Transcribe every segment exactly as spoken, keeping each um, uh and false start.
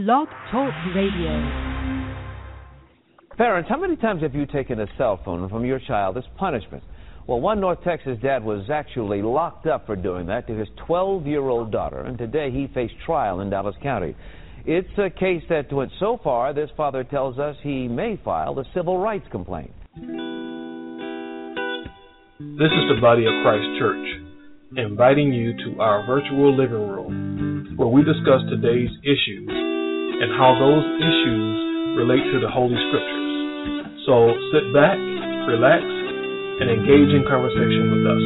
Blog Talk Radio. Parents, how many times have you taken a cell phone from your child as punishment? Well, one North Texas dad was actually locked up for doing that to his twelve-year-old daughter, and today he faced trial in Dallas County. It's a case that went so far, this father tells us he may file a civil rights complaint. This is the Body of Christ Church, inviting you to our virtual living room, where we discuss today's issues and how those issues relate to the Holy Scriptures. So sit back, relax, and engage in conversation with us.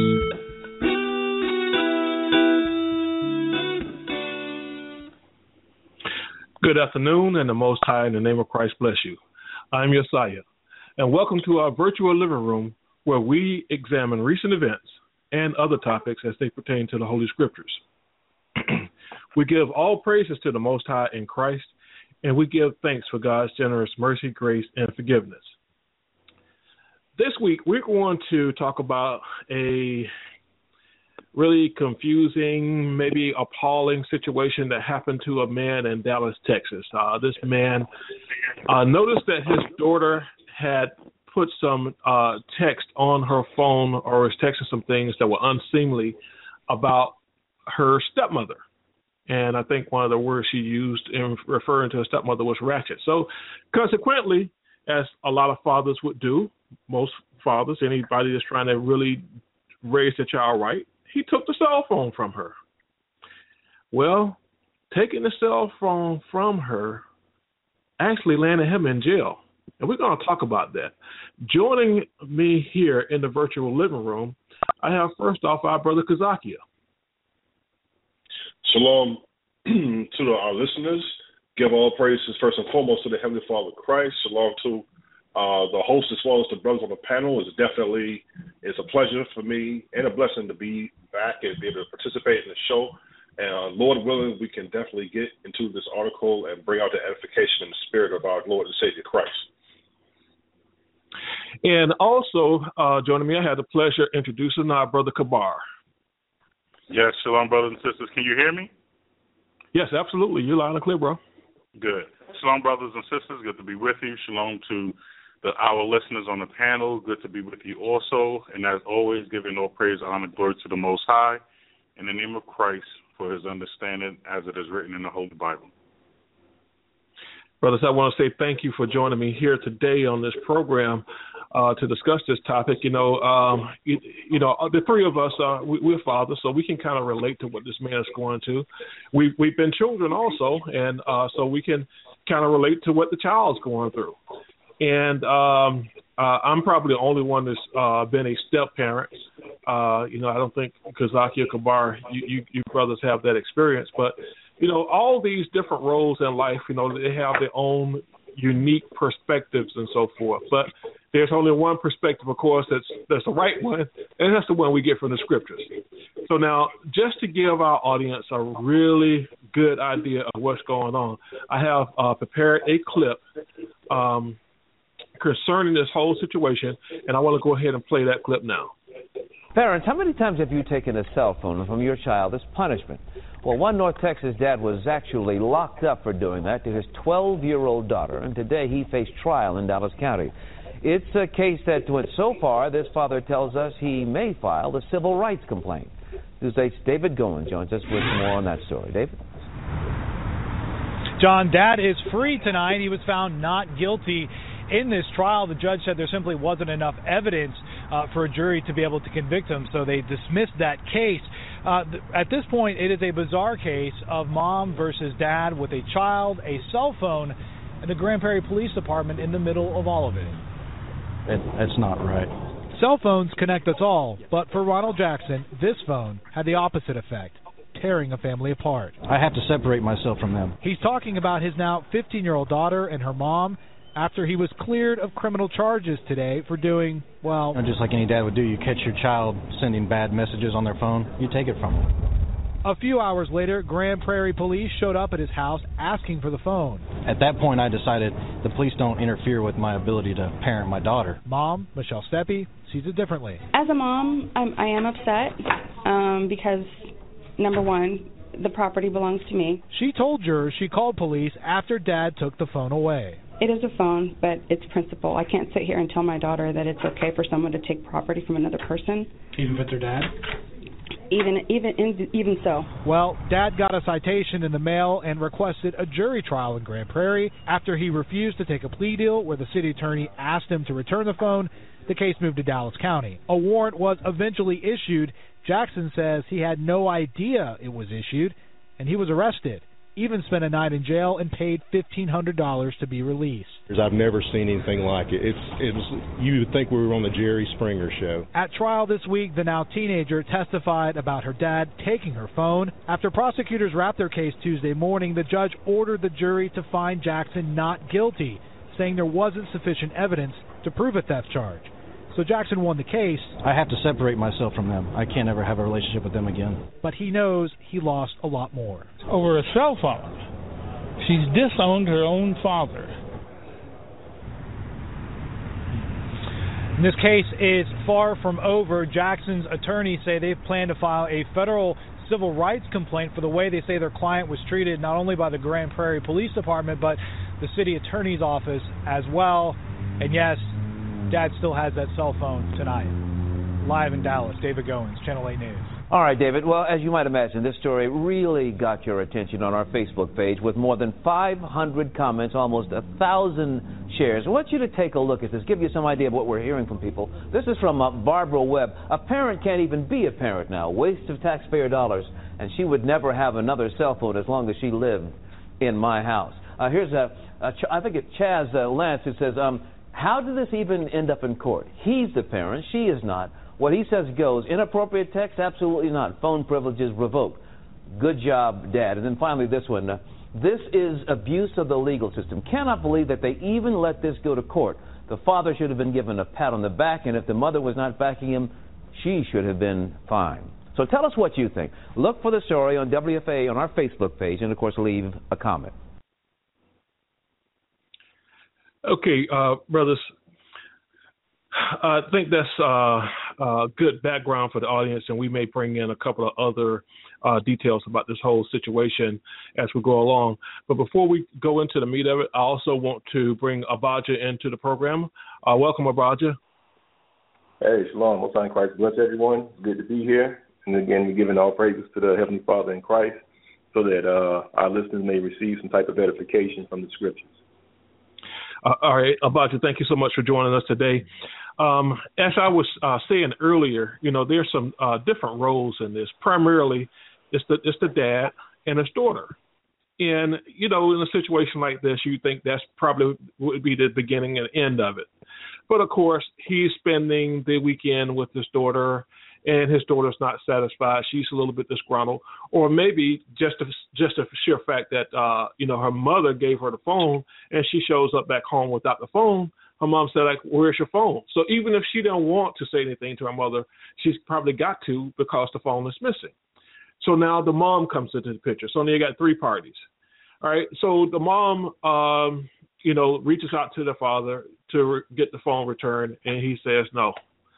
Good afternoon, and the Most High in the name of Christ bless you. I'm Josiah, and welcome to our virtual living room where we examine recent events and other topics as they pertain to the Holy Scriptures. We give all praises to the Most High in Christ, and we give thanks for God's generous mercy, grace, and forgiveness. This week, we're going to talk about a really confusing, maybe appalling situation that happened to a man in Dallas, Texas. Uh, this man uh, noticed that his daughter had put some uh, text on her phone or was texting some things that were unseemly about her stepmother. And I think one of the words she used in referring to her stepmother was ratchet. So consequently, as a lot of fathers would do, most fathers, anybody that's trying to really raise their child right, he took the cell phone from her. Well, taking the cell phone from her actually landed him in jail. And we're going to talk about that. Joining me here in the virtual living room, I have first off our brother Kazakia. Shalom to the, our listeners. Give all praises first and foremost to the Heavenly Father Christ. Shalom to uh, the host as well as the brothers on the panel. It's definitely it's a pleasure for me and a blessing to be back and be able to participate in the show. And uh, Lord willing, we can definitely get into this article and bring out the edification and the spirit of our Lord and Savior Christ. And also uh, joining me, I had the pleasure of introducing our brother Kabar. Yes, shalom, brothers and sisters. Can you hear me? Yes, absolutely. You're loud and clear, bro. Good. Shalom, brothers and sisters. Good to be with you. Shalom to the, our listeners on the panel. Good to be with you also. And as always, giving all praise, honor, and glory to the Most High in the name of Christ for his understanding as it is written in the Holy Bible. Brothers, I want to say thank you for joining me here today on this program uh, to discuss this topic. You know, um, you, you know, the three of us, uh, we, we're fathers, so we can kind of relate to what this man is going to. We've, we've been children also, and uh, so we can kind of relate to what the child's going through. And um, uh, I'm probably the only one that's uh, been a step-parent. Uh, you know, I don't think Kazaki or Kabar, you, you, you brothers have that experience, but you know, all these different roles in life, you know, they have their own unique perspectives and so forth. But there's only one perspective, of course, that's that's the right one, and that's the one we get from the Scriptures. So now, just to give our audience a really good idea of what's going on, I have uh, prepared a clip um, concerning this whole situation, and I want to go ahead and play that clip now. Parents, how many times have you taken a cell phone from your child as punishment? Well, one North Texas dad was actually locked up for doing that to his twelve-year-old daughter, and today he faced trial in Dallas County. It's a case that went so far, this father tells us he may file a civil rights complaint. Newsdate's David Goen joins us with more on that story. David? John, Dad is free tonight. He was found not guilty. In this trial, the judge said there simply wasn't enough evidence uh, for a jury to be able to convict him, so they dismissed that case. Uh, th- at this point, it is a bizarre case of mom versus dad with a child, a cell phone, and the Grand Prairie Police Department in the middle of all of it. it that's not right. Cell phones connect us all, but for Ronald Jackson, this phone had the opposite effect, tearing a family apart. I have to separate myself from them. He's talking about his now fifteen-year-old daughter and her mom, after he was cleared of criminal charges today for doing, well... You know, just like any dad would do, you catch your child sending bad messages on their phone, you take it from them. A few hours later, Grand Prairie Police showed up at his house asking for the phone. At that point, I decided the police don't interfere with my ability to parent my daughter. Mom, Michelle Steppi, sees it differently. As a mom, I'm, I am upset um, because, number one, the property belongs to me. She told jurors she called police after Dad took the phone away. It is a phone, but it's principle. I can't sit here and tell my daughter that it's okay for someone to take property from another person. Even if it's her dad? Even even even so. Well, Dad got a citation in the mail and requested a jury trial in Grand Prairie. After he refused to take a plea deal where the city attorney asked him to return the phone, the case moved to Dallas County. A warrant was eventually issued. Jackson says he had no idea it was issued, and he was arrested. Even spent a night in jail and paid fifteen hundred dollars to be released. I've never seen anything like it. It's, it was, you would think we were on the Jerry Springer show. At trial this week, the now teenager testified about her dad taking her phone. After prosecutors wrapped their case Tuesday morning, the judge ordered the jury to find Jackson not guilty, saying there wasn't sufficient evidence to prove a theft charge. So Jackson won the case. I have to separate myself from them. I can't ever have a relationship with them again. But he knows he lost a lot more. Over a cell phone. She's disowned her own father. And this case is far from over. Jackson's attorneys say they plan to file a federal civil rights complaint for the way they say their client was treated, not only by the Grand Prairie Police Department, but the city attorney's office as well. And yes, Dad still has that cell phone tonight. Live in Dallas, David Goins, Channel eight News. All right, David. Well, as you might imagine, this story really got your attention on our Facebook page with more than five hundred comments, almost one thousand shares. I want you to take a look at this, give you some idea of what we're hearing from people. This is from uh, Barbara Webb. A parent can't even be a parent now. Waste of taxpayer dollars. And she would never have another cell phone as long as she lived in my house. Uh, here's a, a, I think it's Chaz uh, Lance who says, um, how did this even end up in court? He's the parent. She is not. What he says goes. Inappropriate text? Absolutely not. Phone privileges revoked. Good job, Dad. And then finally this one. Uh, this is abuse of the legal system. Cannot believe that they even let this go to court. The father should have been given a pat on the back, and if the mother was not backing him, she should have been fined. So tell us what you think. Look for the story on W F A on our Facebook page, and, of course, leave a comment. Okay, uh, brothers, I think that's uh, uh, good background for the audience, and we may bring in a couple of other uh, details about this whole situation as we go along. But before we go into the meat of it, I also want to bring Abaja into the program. Uh, welcome, Abaja. Hey, shalom. Most high Christ bless everyone. It's good to be here. And again, we're giving all praises to the Heavenly Father in Christ so that uh, our listeners may receive some type of edification from the Scriptures. Uh, all right, Abaja, thank you so much for joining us today. Um, as I was uh, saying earlier, you know, there's some uh, different roles in this. Primarily, it's the it's the dad and his daughter. And, you know, in a situation like this, you think that's probably would be the beginning and end of it. But, of course, he's spending the weekend with his daughter, and his daughter's not satisfied. She's a little bit disgruntled. Or maybe just a, just a sheer fact that, uh, you know, her mother gave her the phone, and she shows up back home without the phone. Her mom said, like, where's your phone? So even if she don't want to say anything to her mother, she's probably got to because the phone is missing. So now the mom comes into the picture. So now you got three parties. All right. So the mom, um, you know, reaches out to the father to re- get the phone returned, and he says no.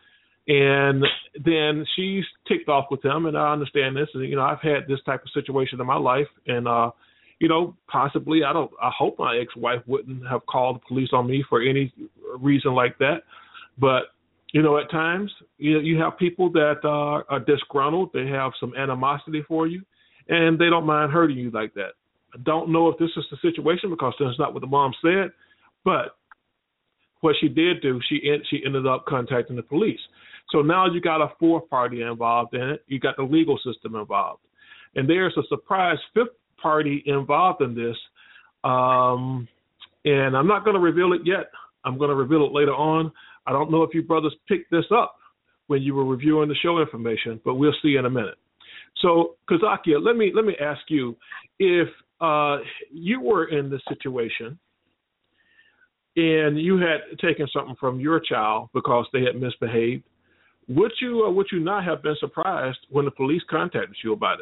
And then she's ticked off with him, and I understand this. And, you know, I've had this type of situation in my life, and, uh, you know, possibly, I don't, I hope my ex-wife wouldn't have called the police on me for any reason like that. But, you know, at times, you know, you have people that uh, are disgruntled. They have some animosity for you, and they don't mind hurting you like that. I don't know if this is the situation because that's not what the mom said, but what she did do, she she ended up contacting the police. So now you got a fourth party involved in it. You got the legal system involved. And there's a surprise fifth party involved in this. Um, and I'm not going to reveal it yet. I'm going to reveal it later on. I don't know if you brothers picked this up when you were reviewing the show information, but we'll see in a minute. So, Kazakia, let me let me ask you, if uh, you were in this situation and you had taken something from your child because they had misbehaved, would you or would you not have been surprised when the police contacted you about it?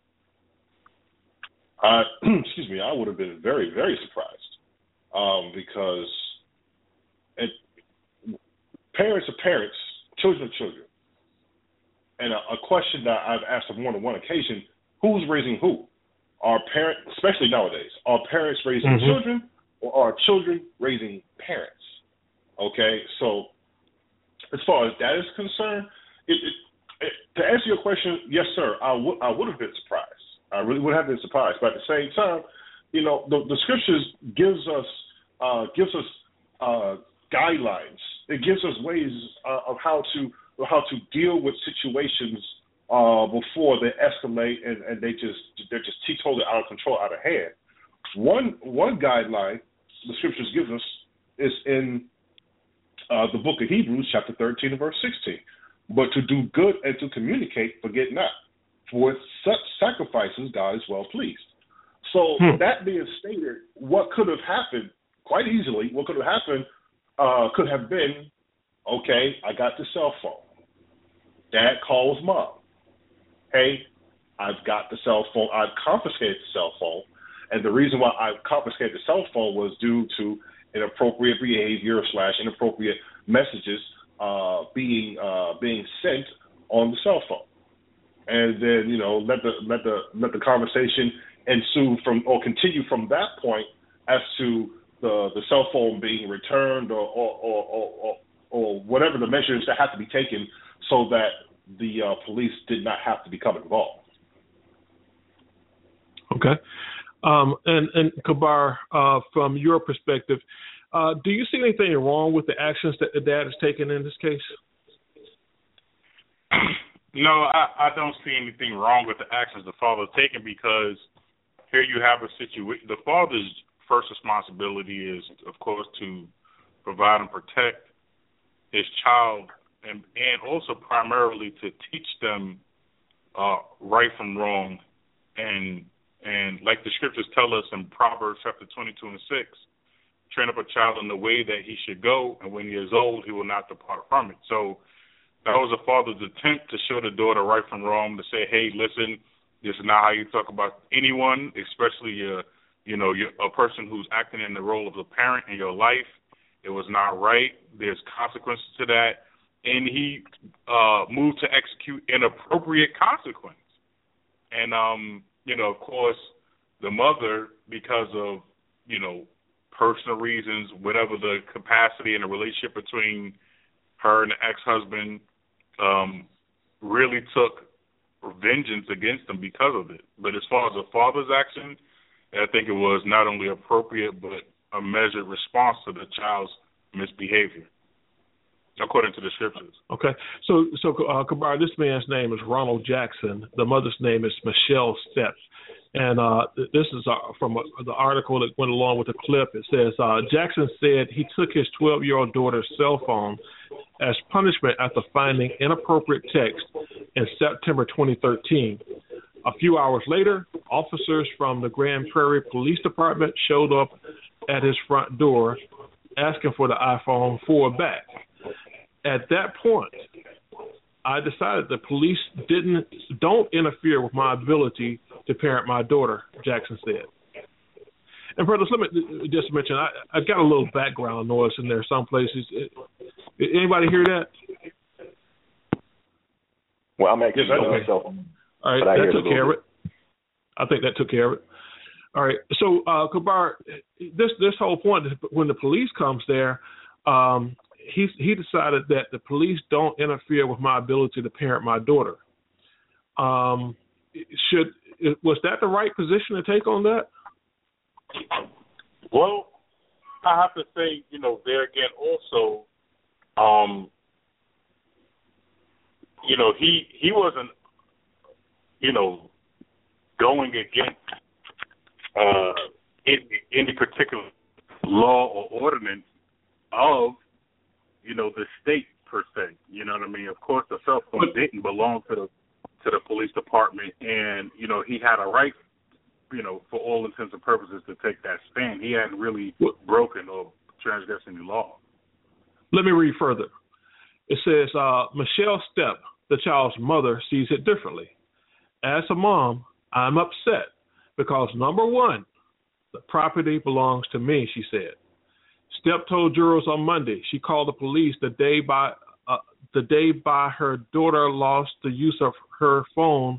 Uh, excuse me, I would have been very, very surprised um, because it, parents are parents, children are children. And a, a question that I've asked on more than one occasion, who's raising who? Are parents, especially nowadays, are parents raising mm-hmm. children, or are children raising parents? Okay, so as far as that is concerned, it, it, it, to answer your question, yes, sir, I would I would have been surprised. I really would have been surprised. But at the same time, you know, the, the scriptures gives us uh, gives us uh, guidelines. It gives us ways uh, of how to how to deal with situations uh, before they escalate and, and they just they're just totally out of control, out of hand. One one guideline the scriptures give us is in uh, the book of Hebrews, chapter thirteen and verse sixteen. But to do good and to communicate, forget not. For with such sacrifices God is well pleased. So hmm. that being stated, what could have happened quite easily, what could have happened uh, could have been, okay, I got the cell phone. Dad calls mom. Hey, I've got the cell phone. I've confiscated the cell phone. And the reason why I confiscated the cell phone was due to inappropriate behavior slash inappropriate messages uh, being uh, being sent on the cell phone. And then, you know, let the let the let the conversation ensue from or continue from that point as to the the cell phone being returned or or or, or, or, or whatever the measures that have to be taken so that the uh, police did not have to become involved. Okay. Um, and, and Kabar, uh, from your perspective, uh, do you see anything wrong with the actions that the dad has taken in this case? No, I, I don't see anything wrong with the actions the father has taken because here you have a situation. The father's first responsibility is, of course, to provide and protect his child and, and also primarily to teach them uh, right from wrong. And And like the scriptures tell us in Proverbs chapter twenty-two and six, train up a child in the way that he should go, and when he is old, he will not depart from it. So that was a father's attempt to show the daughter right from wrong, to say, hey, listen, this is not how you talk about anyone, especially uh, you know, you're a person who's acting in the role of a parent in your life. It was not right. There's consequences to that. And he uh, moved to execute an appropriate consequence. And, um, you know, of course, the mother, because of, you know, personal reasons, whatever the capacity and the relationship between her and the ex-husband, um, really took vengeance against him because of it. But as far as the father's action, I think it was not only appropriate but a measured response to the child's misbehavior, according to the scriptures. Okay. So, so uh, Kabar, this man's name is Ronald Jackson. The mother's name is Michelle Steps. And uh, this is uh, from a, the article that went along with the clip. It says, uh, Jackson said he took his twelve-year-old daughter's cell phone as punishment after finding inappropriate text in September twenty thirteen. A few hours later, officers from the Grand Prairie Police Department showed up at his front door asking for the iPhone four back. At that point, I decided the police didn't don't interfere with my ability to parent my daughter, Jackson said. And brothers, let me just mention, I, I got a little background noise in there some places. Anybody hear that? Well, I'm actually yes, on myself. All right, that took care of it. I think that took care of it. All right, so uh, Kabar, this this whole point, when the police comes there, um, he he decided that the police don't interfere with my ability to parent my daughter. Um, should was that the right position to take on that? Well, I have to say, you know, there again also, um, you know, he he wasn't, you know, going against uh, any, any particular law or ordinance of, you know, the state per se. You know what I mean? Of course, the cell phone didn't belong to the to the police department, and you know he had a right, you know, for all intents and purposes, to take that stand. He hadn't really broken or transgressed any law. Let me read further. It says, uh, Michelle Stepp, the child's mother, sees it differently. As a mom, I'm upset because, number one, the property belongs to me, she said. Stepp told jurors on Monday she called the police the day by uh, the day by her daughter lost the use of her phone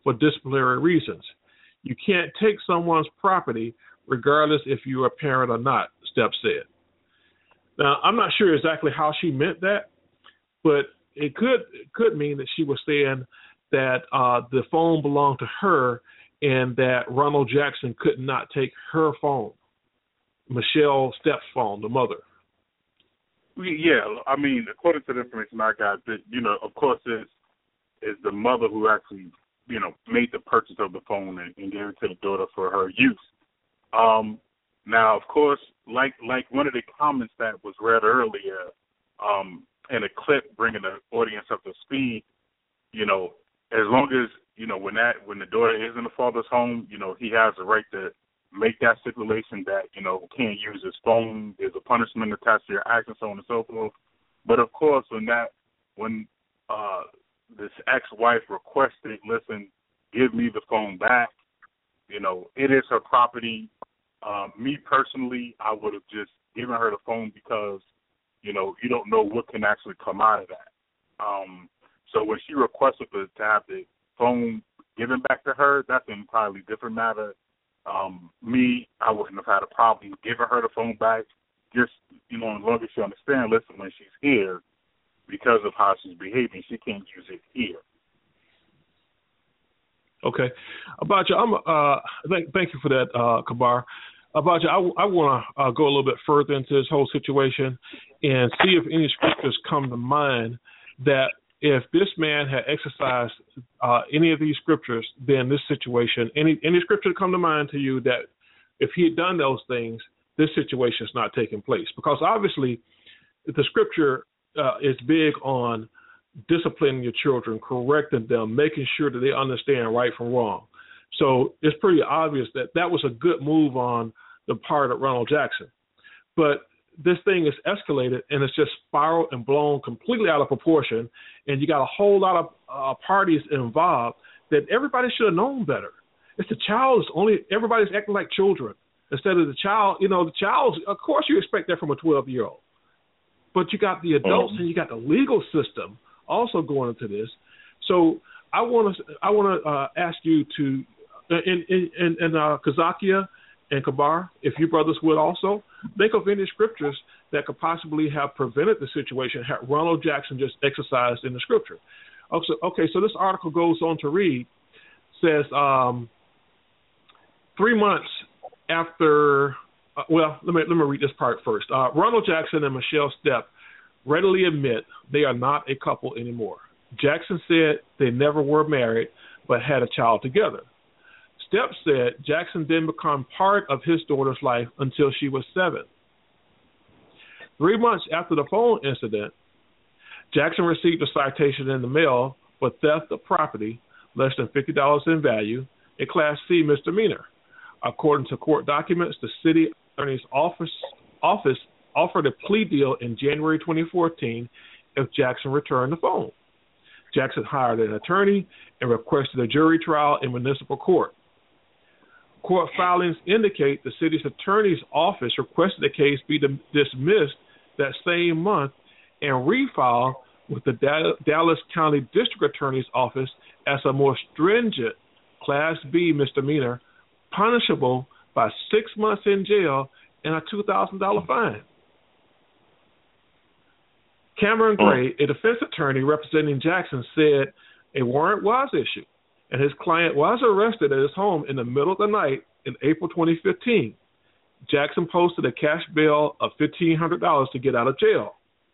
for disciplinary reasons. You can't take someone's property regardless if you're a parent or not, Steph said. Now, I'm not sure exactly how she meant that, but it could it could mean that she was saying that uh, the phone belonged to her and that Ronald Jackson could not take her phone, Michelle Steph's phone, the mother. Yeah, I mean, according to the information I got, that, you know, of course, it's, it's the mother who actually, you know, made the purchase of the phone and, and gave it to the daughter for her use. Um, now, of course, like like one of the comments that was read earlier um, in a clip bringing the audience up to speed, you know, as long as, you know, when that when the daughter is in the father's home, you know, he has the right to make that stipulation that, you know, can't use his phone, there's a punishment attached to your action, so on and so forth. But of course, when that, when uh, this ex-wife requested, listen, give me the phone back, you know, it is her property. Um, me personally, I would have just given her the phone because, you know, you don't know what can actually come out of that. Um, so when she requested to, to have the phone given back to her, that's an entirely different matter. Um, me, I wouldn't have had a problem giving her the phone back. Just, you know, as long as she understands, listen, when she's here, because of how she's behaving, she can't use it here. Okay. About you, I'm, uh, thank, thank you for that, uh, Kabar. About you, I, I want to uh, go a little bit further into this whole situation and see if any scriptures come to mind that if this man had exercised uh, any of these scriptures, then this situation, any any scripture come to mind to you that if he had done those things, this situation is not taking place? Because obviously the scripture uh, is big on disciplining your children, correcting them, making sure that they understand right from wrong. So it's pretty obvious that that was a good move on the part of Ronald Jackson. But this thing is escalated and it's just spiraled and blown completely out of proportion, and you got a whole lot of uh, parties involved that everybody should have known better. It's the child's only, everybody's acting like children instead of the child. You know, the child's, of course you expect that from a twelve-year-old. But you got the adults um, and you got the legal system also going into this. So I want to I want to uh, ask you to, in in, in, in uh, Kazakia and Kabar, if you brothers would also, think of any scriptures that could possibly have prevented the situation had Ronald Jackson just exercised in the scripture. Okay, okay so this article goes on to read, says um, three months after, uh, well, let me let me read this part first. Uh, Ronald Jackson and Michelle Stepp readily admit they are not a couple anymore. Jackson said they never were married but had a child together. Stepp said Jackson didn't become part of his daughter's life until she was seven. Three months after the phone incident, Jackson received a citation in the mail for theft of property less than fifty dollars in value, a Class C misdemeanor. According to court documents, the city attorney's office, office offered a plea deal in January twenty fourteen if Jackson returned the phone. Jackson hired an attorney and requested a jury trial in municipal court. Court filings indicate the city's attorney's office requested the case be dismissed that same month and refiled with the Dallas County District Attorney's Office as a more stringent Class B misdemeanor, punishable by six months in jail and a two thousand dollars fine. Cameron Gray, a defense attorney representing Jackson, said a warrant was issued and his client was arrested at his home in the middle of the night in April twenty fifteen. Jackson posted a cash bail of fifteen hundred dollars to get out of jail.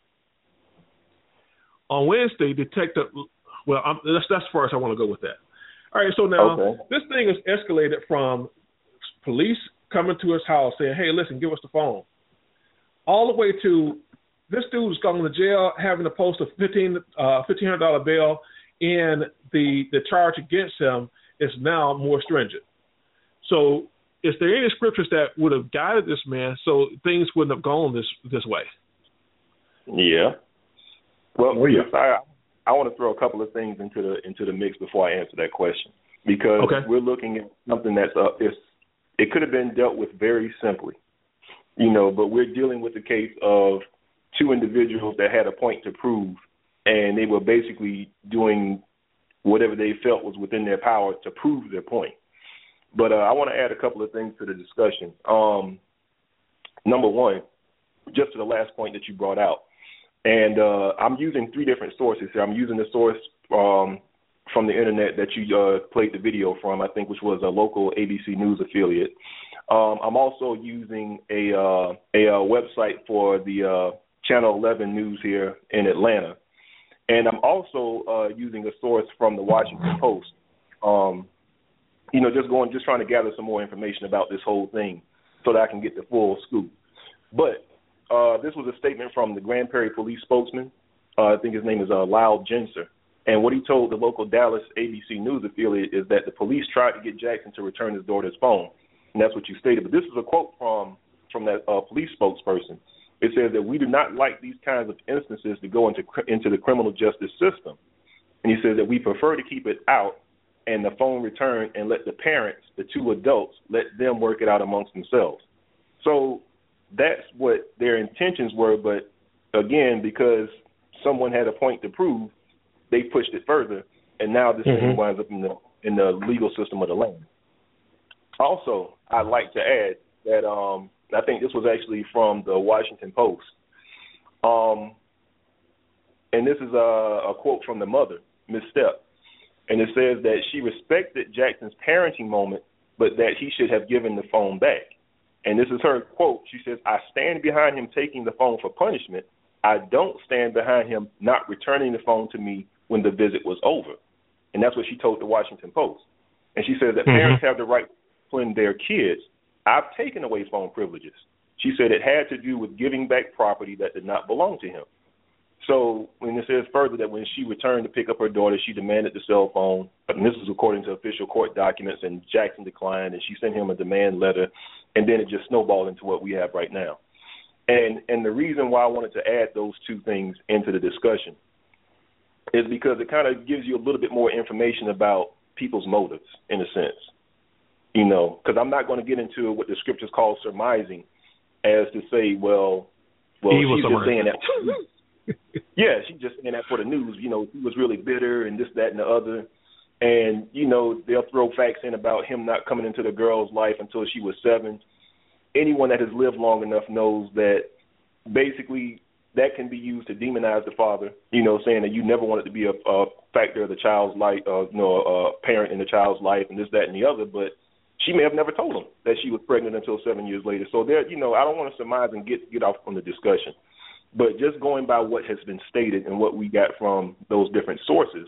On Wednesday, detective, well, I'm, that's, that's as far as I want to go with that. All right, so now okay. This thing is escalated from police coming to his house saying, hey, listen, give us the phone, all the way to this dude's going to jail having to post a fifteen hundred dollars bail, and the, the charge against him is now more stringent. So is there any scriptures that would have guided this man so things wouldn't have gone this this way? Yeah. Well, oh, yeah. I, I want to throw a couple of things into the into the mix before I answer that question, because okay. we're looking at something that's uh, it's, it could have been dealt with very simply, you know, but we're dealing with the case of two individuals that had a point to prove, and they were basically doing whatever they felt was within their power to prove their point. But uh, I want to add a couple of things to the discussion. Um, number one, just to the last point that you brought out, and uh, I'm using three different sources here. I'm using the source um, from the internet that you uh, played the video from, I think, which was a local A B C News affiliate. Um, I'm also using a, uh, a, a website for the uh, Channel eleven News here in Atlanta. And I'm also uh, using a source from the Washington Post. Um, you know, just going, just trying to gather some more information about this whole thing so that I can get the full scoop. But uh, this was a statement from the Grand Prairie police spokesman. Uh, I think his name is uh, Lyle Genser. And what he told the local Dallas A B C News affiliate is that the police tried to get Jackson to return his daughter's phone. And that's what you stated. But this is a quote from, from that uh, police spokesperson. It says that we do not like these kinds of instances to go into into the criminal justice system. And he says that we prefer to keep it out and the phone returned and let the parents, the two adults, let them work it out amongst themselves. So that's what their intentions were. But, again, because someone had a point to prove, they pushed it further, and now this mm-hmm. thing winds up in the, in the legal system of the land. Also, I'd like to add that um, I think this was actually from the Washington Post. Um, and this is a, a quote from the mother, Miz Stepp. And it says that she respected Jackson's parenting moment, but that he should have given the phone back. And this is her quote. She says, I stand behind him taking the phone for punishment. I don't stand behind him not returning the phone to me when the visit was over. And that's what she told the Washington Post. And she says that mm-hmm. parents have the right to discipline their kids. I've taken away phone privileges. She said it had to do with giving back property that did not belong to him. So when it says further that when she returned to pick up her daughter, she demanded the cell phone. And this is according to official court documents, and Jackson declined, and she sent him a demand letter, and then it just snowballed into what we have right now. And and the reason why I wanted to add those two things into the discussion is because it kind of gives you a little bit more information about people's motives, in a sense. You know, because I'm not going to get into what the scriptures call surmising, as to say, well, well, he she's just saying that. Yeah, she's just saying that for the news. You know, he was really bitter and this, that, and the other. And, you know, they'll throw facts in about him not coming into the girl's life until she was seven. Anyone that has lived long enough knows that basically that can be used to demonize the father, you know, saying that you never wanted to be a, a factor of the child's life, uh, you know, a parent in the child's life and this, that, and the other. But she may have never told him that she was pregnant until seven years later. So there, you know, I don't want to surmise and get get off from the discussion. But just going by what has been stated and what we got from those different sources,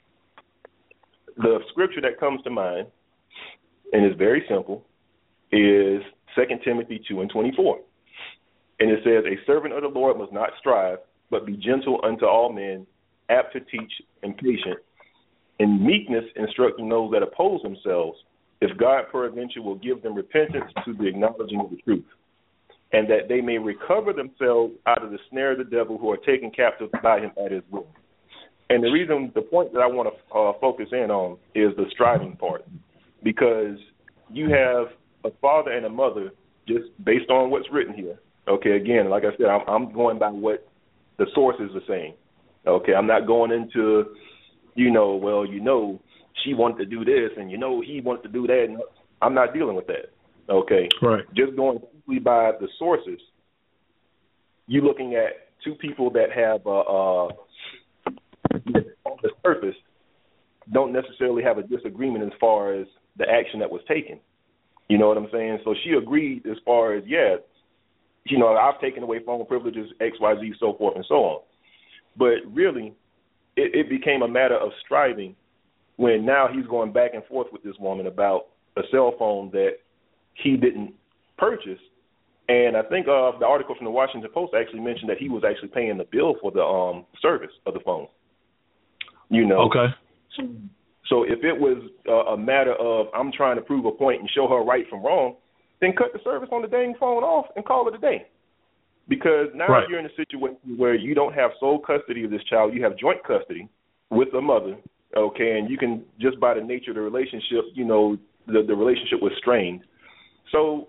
the scripture that comes to mind, and it's very simple, is Second Timothy two and twenty-four. And it says, a servant of the Lord must not strive, but be gentle unto all men, apt to teach and patient, in meekness instructing those that oppose themselves, if God peradventure will give them repentance to the acknowledging of the truth, and that they may recover themselves out of the snare of the devil who are taken captive by him at his will. And the reason, the point that I want to uh, focus in on is the striving part, because you have a father and a mother, just based on what's written here. Okay, again, like I said, I'm, I'm going by what the sources are saying. Okay, I'm not going into, you know, well, you know, she wanted to do this, and you know, he wanted to do that. And I'm not dealing with that. Okay, right. Just going simply by the sources, you're looking at two people that have, uh, uh, on the surface, don't necessarily have a disagreement as far as the action that was taken. You know what I'm saying? So she agreed as far as, yeah, you know, I've taken away phone privileges, X, Y, Z, so forth and so on. But really, it, it became a matter of striving when now he's going back and forth with this woman about a cell phone that he didn't purchase. And I think uh, the article from the Washington Post actually mentioned that he was actually paying the bill for the um, service of the phone. You know. Okay. So if it was uh, a matter of I'm trying to prove a point and show her right from wrong, then cut the service on the dang phone off and call it a day. Because now right. you're in a situation where you don't have sole custody of this child. You have joint custody with the mother, okay, and you can, just by the nature of the relationship, you know, the, the relationship was strained. So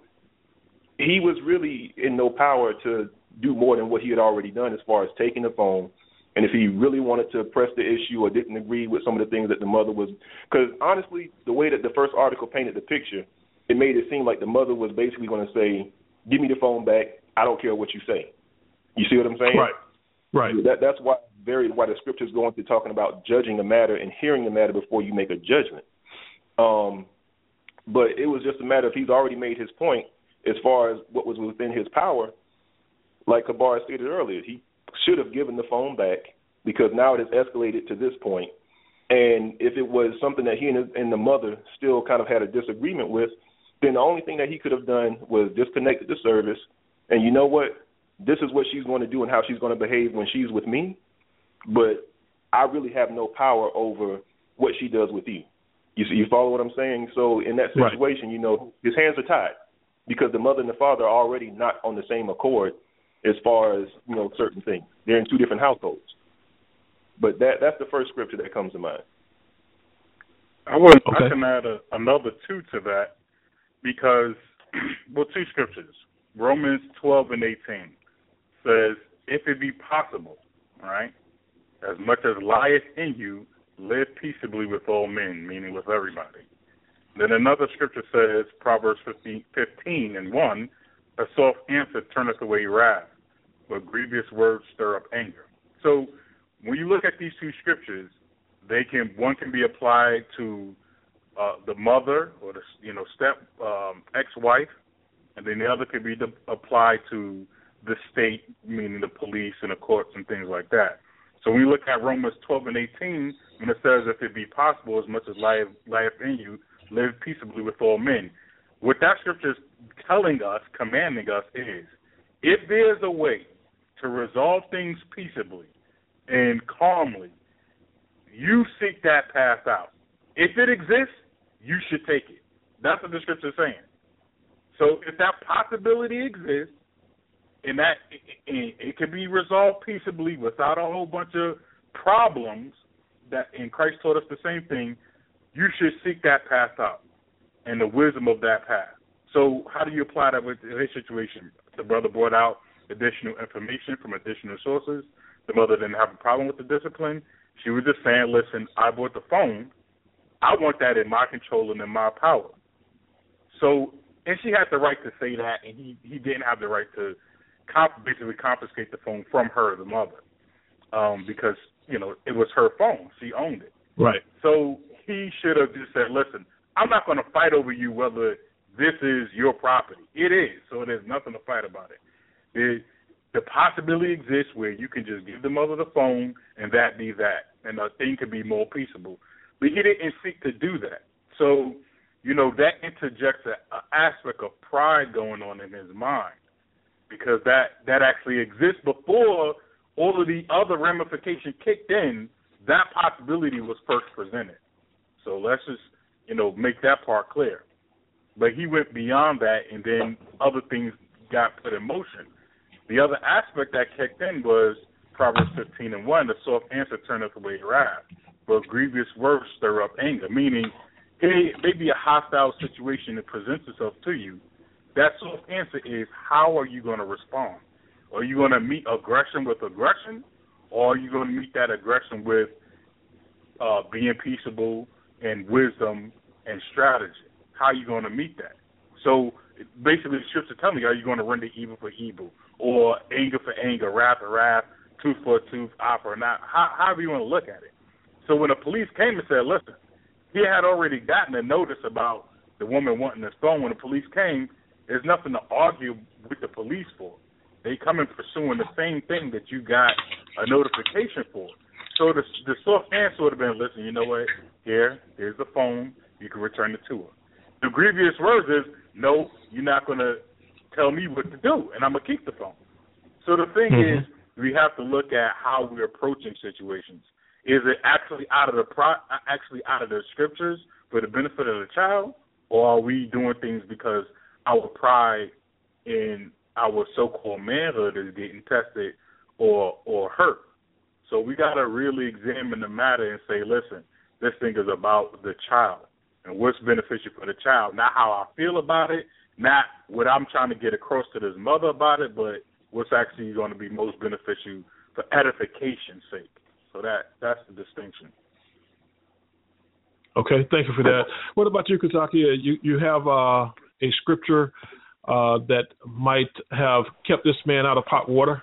he was really in no power to do more than what he had already done as far as taking the phone, And if he really wanted to press the issue or didn't agree with some of the things that the mother was, because honestly, the way that the first article painted the picture, it made it seem like the mother was basically going to say, give me the phone back, I don't care what you say. You see what I'm saying? Right, right. That, that's why very why the scriptures go into talking about judging the matter and hearing the matter before you make a judgment. Um, but it was just a matter of he's already made his point as far as what was within his power. Like Kabar stated earlier, he should have given the phone back because now it has escalated to this point. And if it was something that he and, his, and the mother still kind of had a disagreement with, then the only thing that he could have done was disconnected the service. And you know what? This is what she's going to do and how she's going to behave when she's with me. But I really have no power over what she does with you. You see, you follow what I'm saying? So in that situation, right. you know, his hands are tied because the mother and the father are already not on the same accord as far as, you know, certain things. They're in two different households. But that that's the first scripture that comes to mind. I would okay. I can add a, another two to that because, well, two scriptures. Romans twelve and eighteen says, if it be possible, right, as much as lieth in you, live peaceably with all men, meaning with everybody. Then another scripture says, Proverbs fifteen and one, a soft answer turneth away wrath, but grievous words stir up anger. So when you look at these two scriptures, they can one can be applied to uh, the mother or the you know step um, ex-wife, and then the other could be the, applied to the state, meaning the police and the courts and things like that. So when you look at Romans twelve and eighteen, when it says, if it be possible, as much as life, life in you, live peaceably with all men. What that scripture is telling us, commanding us, is if there's a way to resolve things peaceably and calmly, you seek that path out. If it exists, you should take it. That's what the scripture is saying. So if that possibility exists, and that it, it can be resolved peaceably without a whole bunch of problems, that and Christ taught us the same thing, you should seek that path out and the wisdom of that path. So how do you apply that with his situation? The brother brought out additional information from additional sources. The mother didn't have a problem with the discipline. She was just saying, listen, I bought the phone. I want that in my control and in my power. So, and she had the right to say that, and he, he didn't have the right to comp- basically confiscate the phone from her, the mother, um, because, you know, it was her phone. She owned it. Right. So he should have just said, listen, I'm not going to fight over you whether this is your property. It is, so there's nothing to fight about it. It the possibility exists where you can just give the mother the phone and that be that, and the thing could be more peaceable. But he didn't seek to do that. So, you know, that interjects an aspect of pride going on in his mind, because that, that actually exists before all of the other ramifications kicked in. That possibility was first presented. So let's just, you know, make that part clear. But he went beyond that, and then other things got put in motion. The other aspect that kicked in was Proverbs fifteen and one, the soft answer turneth away wrath, but grievous words stir up anger, meaning it may be a hostile situation that presents itself to you. That soft answer is, how are you going to respond? Are you going to meet aggression with aggression, or are you going to meet that aggression with uh, being peaceable and wisdom and strategy? How are you going to meet that? So basically the scripture telling me, are you going to render evil for evil, or anger for anger, wrath for wrath, tooth for a tooth, eye for an eye, how, however you want to look at it. So when the police came and said, listen, he had already gotten a notice about the woman wanting his phone. When the police came, there's nothing to argue with the police for. They come in pursuing the same thing that you got a notification for. So the, the soft answer would have been, listen, you know what, here, here's the phone, you can return it to her. The grievous words is, no, you're not going to tell me what to do, and I'm going to keep the phone. So the thing mm-hmm. is, we have to look at how we're approaching situations. Is it actually out of the pro- actually out of the scriptures for the benefit of the child, or are we doing things because our pride in our so-called manhood is getting tested or or hurt? So we got to really examine the matter and say, listen, this thing is about the child and what's beneficial for the child, not how I feel about it, not what I'm trying to get across to this mother about it, but what's actually going to be most beneficial for edification's sake. So that that's the distinction. Okay, thank you for that. What about you, Kazaki? You you have uh, a scripture uh, that might have kept this man out of hot water?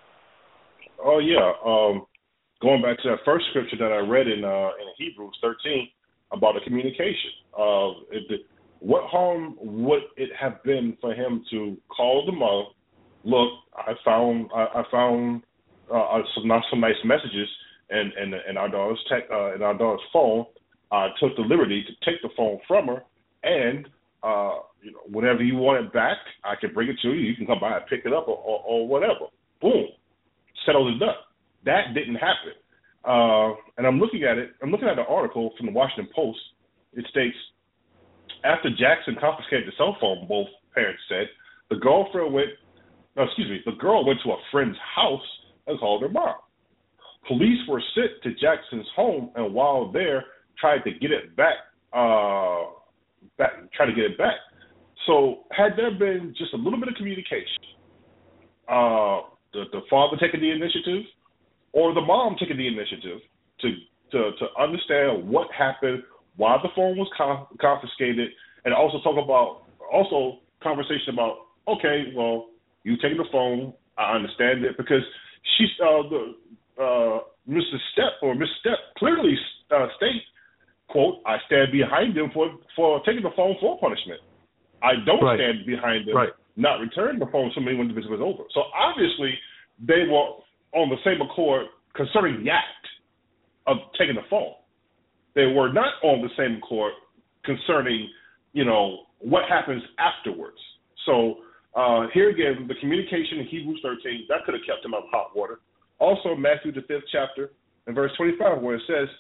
Oh yeah. Um, going back to that first scripture that I read in uh, in Hebrews thirteen about the communication. Uh, it, what harm would it have been for him to call the mother? Look, I found I, I found uh, some not some nice messages in in, in our daughter's tech, uh, in our daughter's phone. I took the liberty to take the phone from her, and uh, you know, whenever you want it back, I can bring it to you. You can come by and pick it up, or, or, or whatever. Boom, settled it done. That didn't happen. Uh, and I'm looking at it. I'm looking at an article from the Washington Post. It states, after Jackson confiscated the cell phone, both parents said, the girlfriend went. No, excuse me. The girl went to a friend's house and called her mom. Police were sent to Jackson's home, and while there, tried to get it back, uh, back, try to get it back. So had there been just a little bit of communication, uh, the, the father taking the initiative or the mom taking the initiative to to, to understand what happened, why the phone was con- confiscated, and also talk about, also conversation about, okay, well, you taking the phone, I understand it, because she's, uh, the, uh, Missus Stepp or Miss Stepp clearly uh, states, quote, I stand behind them for, for taking the phone for punishment. I don't right. stand behind them right. not returning the phone to me when the visit was over. So obviously they were on the same accord concerning the act of taking the phone. They were not on the same accord concerning, you know, what happens afterwards. So uh, here again, the communication in Hebrews thirteen, that could have kept him out of hot water. Also Matthew, the fifth chapter, and verse twenty-five, where it says,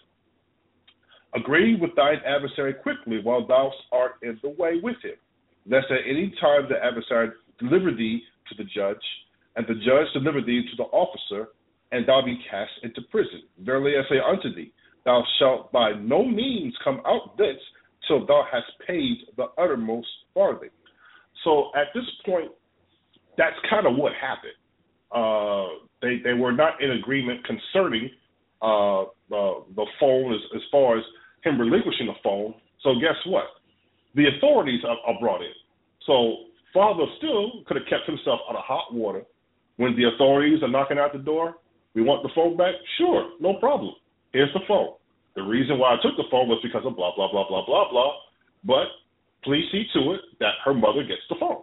agree with thine adversary quickly while thou art in the way with him, lest at any time the adversary deliver thee to the judge, and the judge deliver thee to the officer, and thou be cast into prison. Verily I say unto thee, thou shalt by no means come out thence till thou hast paid the uttermost farthing. So at this point, that's kind of what happened. Uh, they they were not in agreement concerning uh, uh, the phone as, as far as him relinquishing the phone. So guess what? The authorities are, are brought in. So father still could have kept himself out of hot water. When the authorities are knocking out the door, we want the phone back? Sure, no problem. Here's the phone. The reason why I took the phone was because of blah, blah, blah, blah, blah, blah. But please see to it that her mother gets the phone.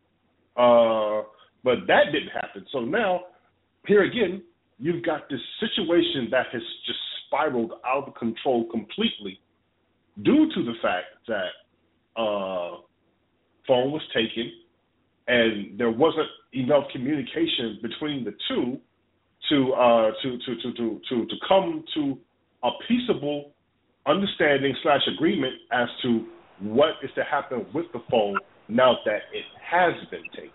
Uh, but that didn't happen. So now, here again, you've got this situation that has just spiraled out of control completely due to the fact that uh, phone was taken and there wasn't enough communication between the two to uh, to, to, to, to, to, to come to a peaceable understanding slash agreement as to what is to happen with the phone now that it has been taken.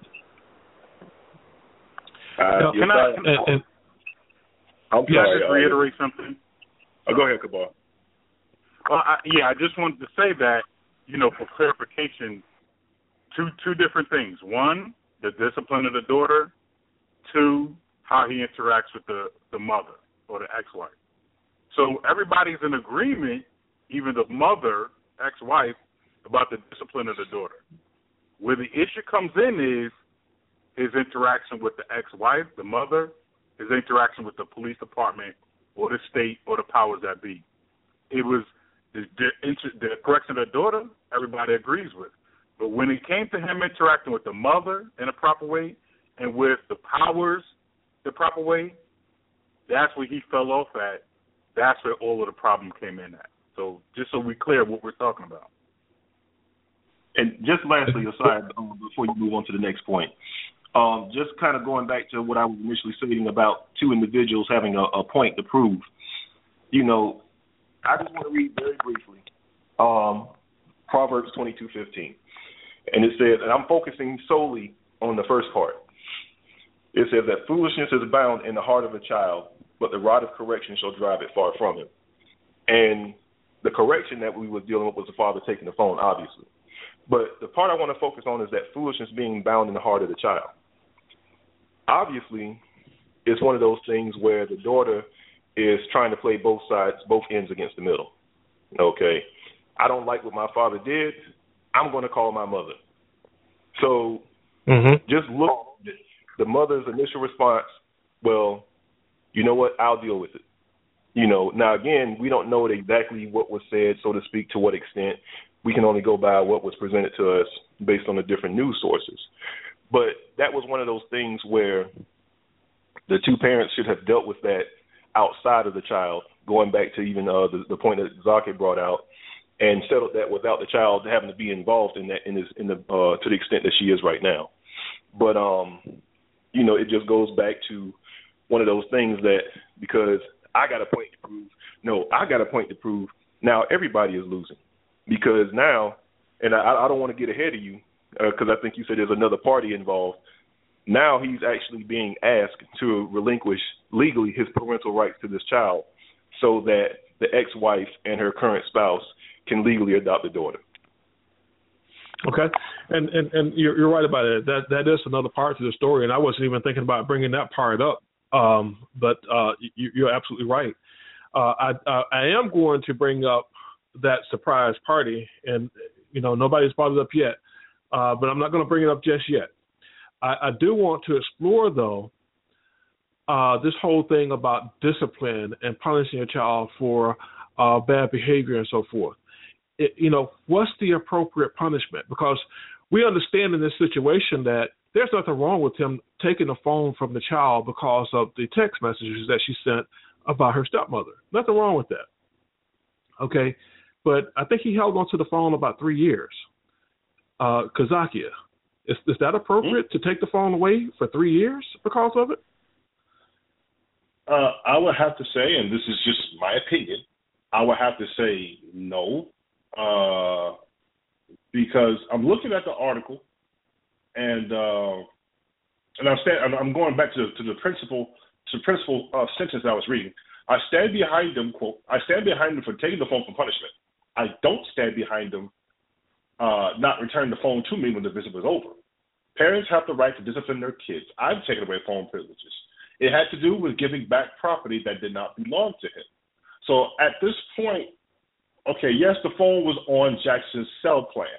Uh, can I, can I, I'm can sorry, I just uh, reiterate something? Oh, go ahead, Kabar. Well, I, yeah, I just wanted to say that, you know, for clarification, two two different things. One, the discipline of the daughter. Two, how he interacts with the, the mother or the ex-wife. So everybody's in agreement, even the mother, ex-wife, about the discipline of the daughter. Where the issue comes in is his interaction with the ex-wife, the mother, his interaction with the police department or the state or the powers that be. It was the, the, the correction of the daughter, everybody agrees with. But when it came to him interacting with the mother in a proper way and with the powers the proper way, that's where he fell off at. That's where all of the problem came in at. So just so we're clear what we're talking about. And just lastly, aside, um, before you move on to the next point, um, just kind of going back to what I was initially saying about two individuals having a, a point to prove, you know, I just want to read very briefly um, Proverbs twenty-two fifteen. And it says, and I'm focusing solely on the first part. It says that foolishness is bound in the heart of a child, but the rod of correction shall drive it far from him. And the correction that we were dealing with was the father taking the phone, obviously. But the part I want to focus on is that foolishness being bound in the heart of the child. Obviously, it's one of those things where the daughter is trying to play both sides, both ends against the middle. Okay, I don't like what my father did. I'm going to call my mother. So mm-hmm. just look at the mother's initial response. Well, you know what? I'll deal with it. You know, now, again, we don't know exactly what was said, so to speak, to what extent. We can only go by what was presented to us based on the different news sources. But that was one of those things where the two parents should have dealt with that outside of the child, going back to even uh, the, the point that Zach had brought out, and settled that without the child having to be involved in that in, this, in the uh, to the extent that she is right now. But, um, you know, it just goes back to one of those things that because I got a point to prove, no, I got a point to prove, now everybody is losing. Because now, and I, I don't want to get ahead of you, because uh, I think you said there's another party involved. Now he's actually being asked to relinquish legally his parental rights to this child so that the ex-wife and her current spouse can legally adopt the daughter. Okay, and and, and you're, you're right about it. That that is another part to the story, and I wasn't even thinking about bringing that part up. Um, but uh, you, you're absolutely right. Uh, I, I I am going to bring up that surprise party, and you know nobody's brought it up yet, uh, but I'm not going to bring it up just yet. I, I do want to explore though uh, this whole thing about discipline and punishing a child for uh, bad behavior and so forth. It, you know, what's the appropriate punishment? Because we understand in this situation that there's nothing wrong with him taking the phone from the child because of the text messages that she sent about her stepmother. Nothing wrong with that. Okay, but I think he held on to the phone about three years. Uh, Kazakia, is, is that appropriate mm-hmm. to take the phone away for three years because of it? Uh, I would have to say, and this is just my opinion, I would have to say no, uh, because I'm looking at the article, and uh, and I'm, stand, I'm going back to to the principal to the principal uh, sentence I was reading. I stand behind them, quote, I stand behind them for taking the phone for punishment. I don't stand behind them uh, not returning the phone to me when the visit was over. Parents have the right to discipline their kids. I've taken away phone privileges. It had to do with giving back property that did not belong to him. So at this point, okay, yes, the phone was on Jackson's cell plan.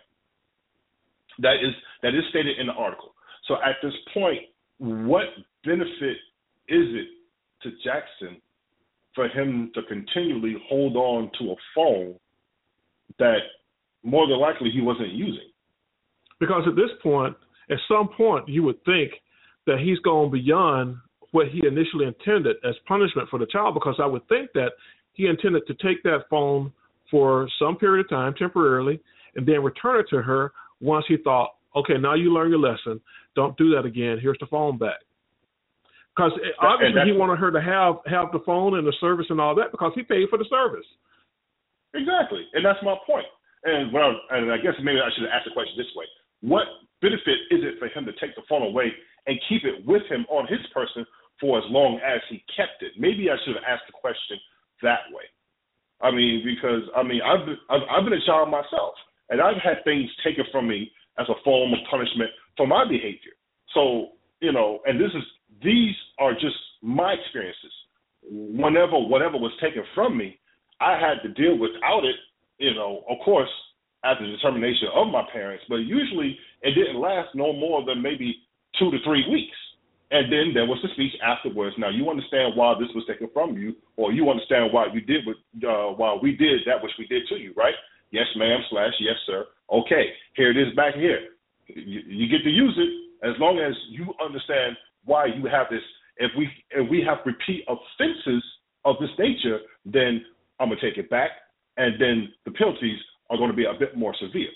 That is that is stated in the article. So at this point, what benefit is it to Jackson for him to continually hold on to a phone that more than likely he wasn't using? Because at this point, at some point, you would think that he's gone beyond what he initially intended as punishment for the child, because I would think that he intended to take that phone for some period of time temporarily and then return it to her once he thought, okay, now you learn your lesson. Don't do that again. Here's the phone back. Because obviously he wanted her to have, have the phone and the service and all that because he paid for the service. Exactly. And that's my point. And, well, and I guess maybe I should have asked the question this way. What benefit is it for him to take the phone away and keep it with him on his person for as long as he kept it? Maybe I should have asked the question that way. I mean, because, I mean, I've been, I've, I've been a child myself, and I've had things taken from me as a form of punishment for my behavior. So, you know, and this is, these are just my experiences. Whenever whatever was taken from me, I had to deal without it, you know, of course, at the determination of my parents, but usually it didn't last no more than maybe two to three weeks. And then there was the speech afterwards. Now, you understand why this was taken from you, or you understand why you did what, uh, why we did that which we did to you, right? Yes, ma'am, slash, yes, sir. Okay, here it is back here. You, you get to use it as long as you understand why you have this. If we if we have repeat offenses of this nature, then I'm going to take it back, and then the penalties are going to be a bit more severe.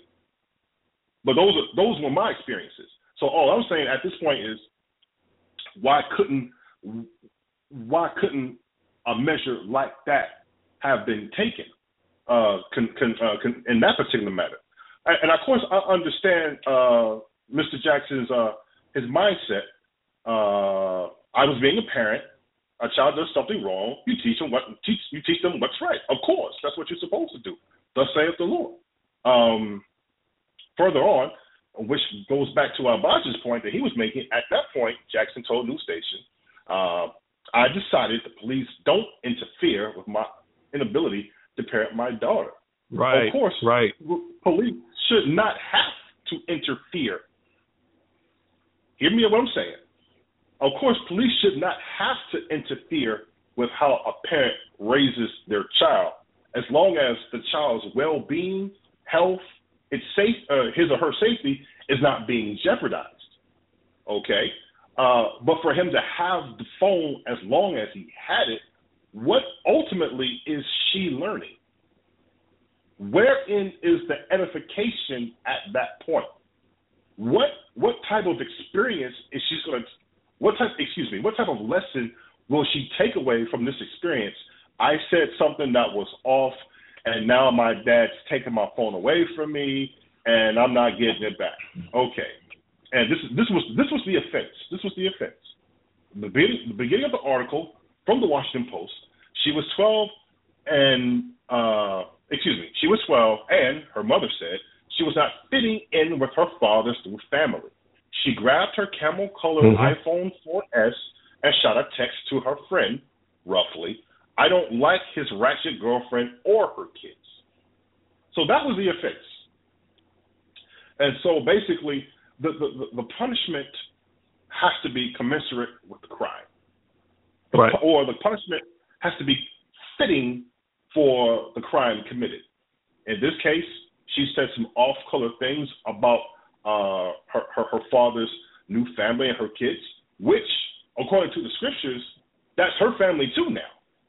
But those are, those were my experiences. So all I'm saying at this point is, why couldn't why couldn't a measure like that have been taken uh, con, con, uh, con, in that particular matter? And, and of course, I understand uh, Mister Jackson's uh, his mindset. Uh, I was being a parent. A child does something wrong. You teach them what teach you teach them what's right. Of course, that's what you're supposed to do. Thus saith the Lord. Um, further on, which goes back to Abaj's point that he was making. At that point, Jackson told News Station, uh, I decided the police don't interfere with my inability to parent my daughter. Right. Of course, right. police should not have to interfere. Hear me what I'm saying. Of course, police should not have to interfere with how a parent raises their child, as long as the child's well-being, health, its safe, uh, his or her safety is not being jeopardized. Okay? Uh, but for him to have the phone as long as he had it, what ultimately is she learning? Wherein is the edification at that point? What what type of experience is she going to? What type? Excuse me. What type of lesson will she take away from this experience? I said something that was off, and now my dad's taking my phone away from me, and I'm not getting it back. Okay, and this is this was this was the offense. This was the offense. The beginning, the beginning of the article from the Washington Post. She was twelve, and uh, excuse me, she was twelve, and her mother said she was not fitting in with her father's new family. She grabbed her camel-colored mm-hmm. iPhone four S and shot a text to her friend, roughly, "I don't like his ratchet girlfriend or her kids." So that was the offense. And so basically, the, the, the punishment has to be commensurate with the crime. Right. Or the punishment has to be fitting for the crime committed. In this case, she said some off-color things about uh, her, her, her father's new family and her kids, which, according to the scriptures, that's her family too now.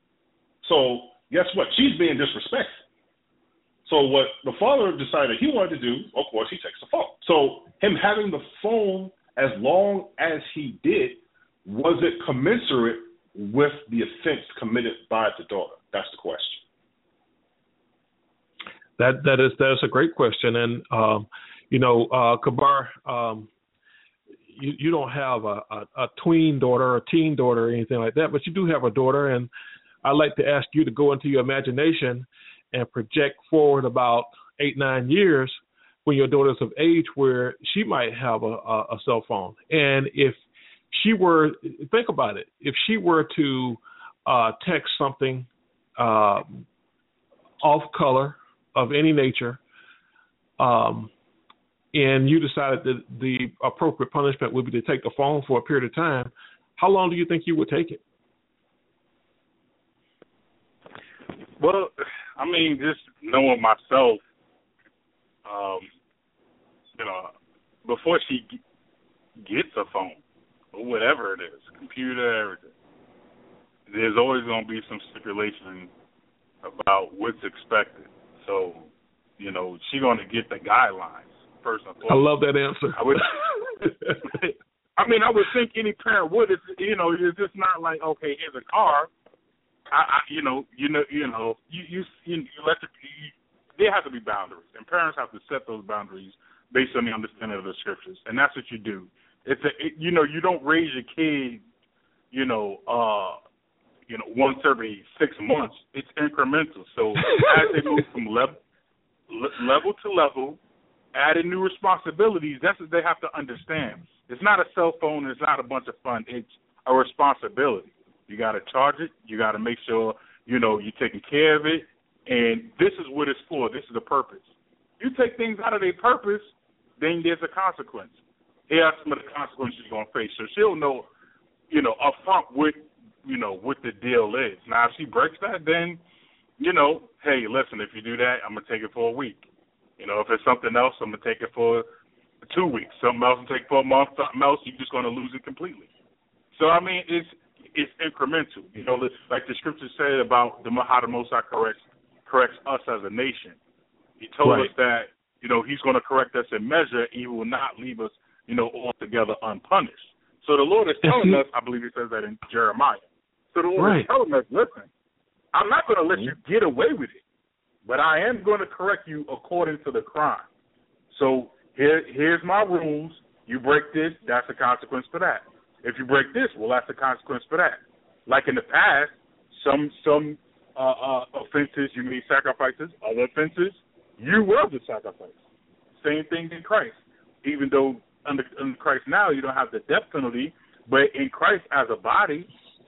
So guess what? She's being disrespectful. So what the father decided he wanted to do, of course, he takes the phone. So him having the phone as long as he did, was it commensurate with the offense committed by the daughter? That's the question. That that is that is a great question, and um, you know, uh, Kabar, um, you you don't have a, a, a tween daughter or a teen daughter or anything like that, but you do have a daughter, and I'd like to ask you to go into your imagination and project forward about eight nine years when your daughter's of age where she might have a, a, a cell phone, and if she were, think about it, if she were to uh, text something uh, off color of any nature, um, and you decided that the appropriate punishment would be to take the phone for a period of time, how long do you think you would take it? Well, I mean, just knowing myself, um, you know, before she gets a phone, or whatever it is, computer, everything, there's always going to be some stipulation about what's expected. So, you know, she's going to get the guidelines first and foremost. I love that answer. I would, I mean, I would think any parent would. It's, you know, it's just not like, okay, here's a car. I, I you know, you know, you know, you you, you let the, you, there have to be boundaries, and parents have to set those boundaries based on the understanding of the scriptures, and that's what you do. It's a, it, you know, you don't raise your kid, you know, uh, you know, once every six months. It's incremental. So as they move from level level to level, adding new responsibilities, that's what they have to understand. It's not a cell phone. It's not a bunch of fun. It's a responsibility. You got to charge it. You got to make sure, you know, you're taking care of it. And this is what it's for. This is the purpose. You take things out of their purpose, then there's a consequence. Here are some of the consequences you're going to face. So she'll know, you know, up front what, you know, what the deal is. Now, if she breaks that, then, you know, hey, listen, if you do that, I'm going to take it for a week. You know, if it's something else, I'm going to take it for two weeks. Something else I'm going to take for a month. Something else, you're just going to lose it completely. So, I mean, it's it's incremental. You know, like the scripture said about the, how the Most High corrects, corrects us as a nation. He told right. us that, you know, he's going to correct us in measure. He will not leave us, you know, altogether unpunished. So the Lord is telling us, I believe he says that in Jeremiah. So the Lord right. is telling us, listen, I'm not going to let you get away with it, but I am going to correct you according to the crime. So here, here's my rules. You break this, that's the consequence for that. If you break this, well, that's the consequence for that. Like in the past, some some uh, uh, offenses, you made sacrifices. Other offenses, you were the sacrifice. Same thing in Christ. Even though under, under Christ now you don't have the death penalty, but in Christ as a body, some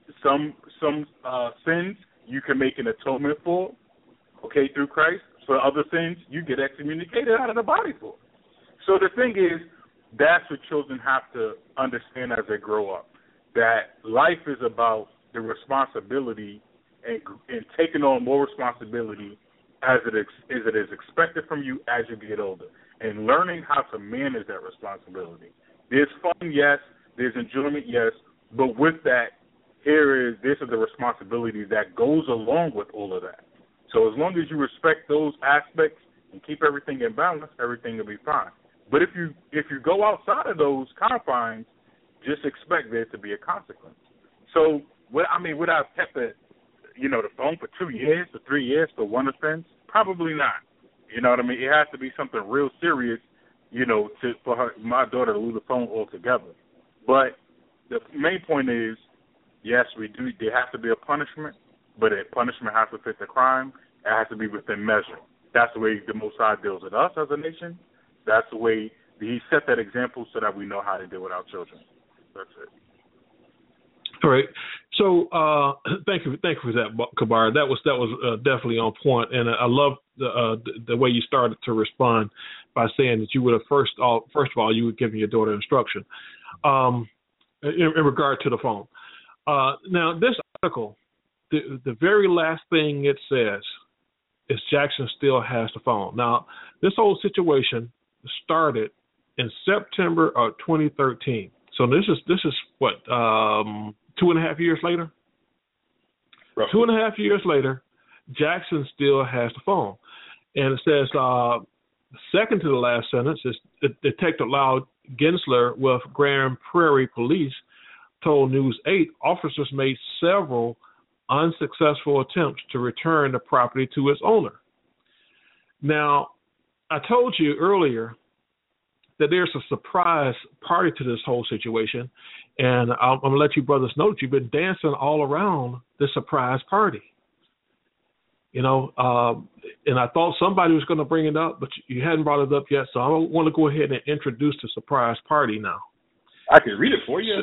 some some uh, sins you can make an atonement for, okay, through Christ. For other sins, you get excommunicated out of the body for. So the thing is, that's what children have to understand as they grow up, that life is about the responsibility and, and taking on more responsibility as it, is, as it is expected from you as you get older, and learning how to manage that responsibility. There's fun, yes. There's enjoyment, yes. But with that, here is this is the responsibility that goes along with all of that. So as long as you respect those aspects and keep everything in balance, everything will be fine. But if you if you go outside of those confines, just expect there to be a consequence. So what I mean, would I have kept the you know the phone for two years, for three years, for one offense? Probably not. You know what I mean? It has to be something real serious, you know, to for her, my daughter to lose the phone altogether. But the main point is, yes, we do. There has to be a punishment, but a punishment has to fit the crime. It has to be within measure. That's the way the Most High deals with us as a nation. That's the way He set that example so that we know how to deal with our children. That's it. All right. So uh, thank you, thank you for that, Kabar. That was that was uh, definitely on point, and I love the, uh, the the way you started to respond by saying that you would have first all first of all you would give your daughter instruction um, in, in regard to the phone. Uh, now this article, the the very last thing it says is Jackson still has the phone. Now this whole situation started in September of twenty thirteen. So this is this is what um, two and a half years later. Roughly. Two and a half years later, Jackson still has the phone, and it says uh, second to the last sentence is Detective Lyle Gensler with Grand Prairie Police told News eight officers made several unsuccessful attempts to return the property to its owner. Now, I told you earlier that there's a surprise party to this whole situation, and I'm, I'm going to let you brothers know that you've been dancing all around this surprise party. You know, um, and I thought somebody was going to bring it up, but you hadn't brought it up yet, so I want to go ahead and introduce the surprise party now. I can read it for you.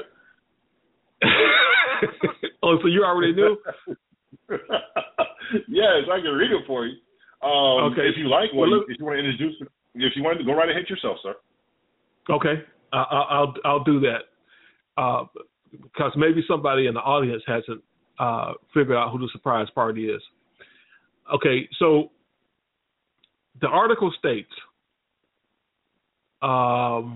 Oh, so you already knew? Yes, I can read it for you. Um, okay. If you like, well, well, if you want to introduce it, if you want to go right ahead yourself, sir. Okay, uh, I'll I'll do that uh, because maybe somebody in the audience hasn't uh, figured out who the surprise party is. Okay, so the article states, um,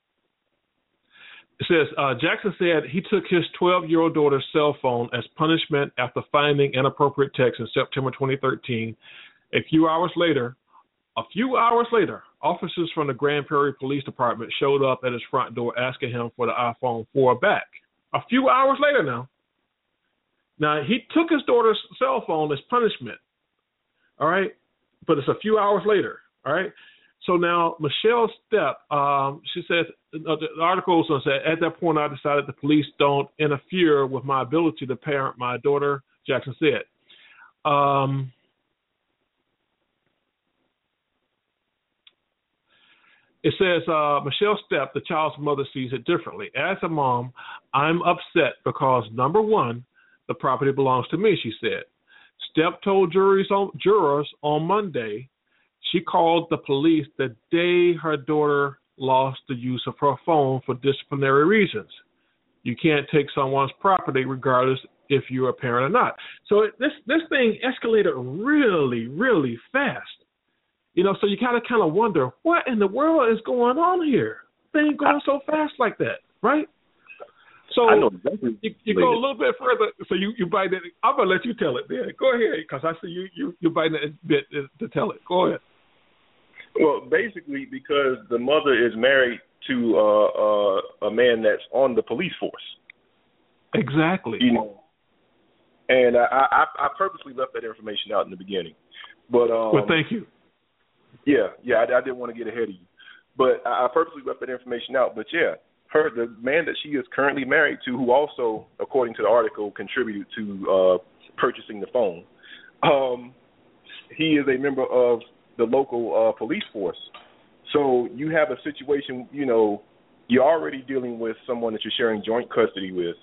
it says, uh, Jackson said he took his twelve-year-old daughter's cell phone as punishment after finding inappropriate text in September twenty thirteen. A few hours later, a few hours later, officers from the Grand Prairie Police Department showed up at his front door asking him for the iPhone four back. A few hours later now. Now, he took his daughter's cell phone as punishment, all right? But it's a few hours later, all right? So now Michelle Stepp, um, she says, uh, the article also said, at that point I decided the police don't interfere with my ability to parent my daughter, Jackson said. Um, it says, uh, Michelle Stepp, the child's mother, sees it differently. As a mom, I'm upset because, number one, the property belongs to me, she said. Stepp told juries on, jurors on Monday she called the police the day her daughter lost the use of her phone for disciplinary reasons. You can't take someone's property regardless if you're a parent or not. So it, this this thing escalated really, really fast. You know, so you kind of kind of wonder, what in the world is going on here? Thing going so fast like that, right? So I know exactly you, you go a little bit further. So you, you bite it. I'm going to let you tell it then. Go ahead, because I see you, you, you're biting it a bit to tell it. Go ahead. Well, basically, because the mother is married to uh, uh, a man that's on the police force. Exactly. You know, and I, I, I purposely left that information out in the beginning. But um, well, thank you. Yeah, yeah, I, I didn't want to get ahead of you. But I, I purposely left that information out. But, yeah, her the man that she is currently married to, who also, according to the article, contributed to uh, purchasing the phone, um, he is a member of the local uh, police force. So you have a situation, you know, you're already dealing with someone that you're sharing joint custody with,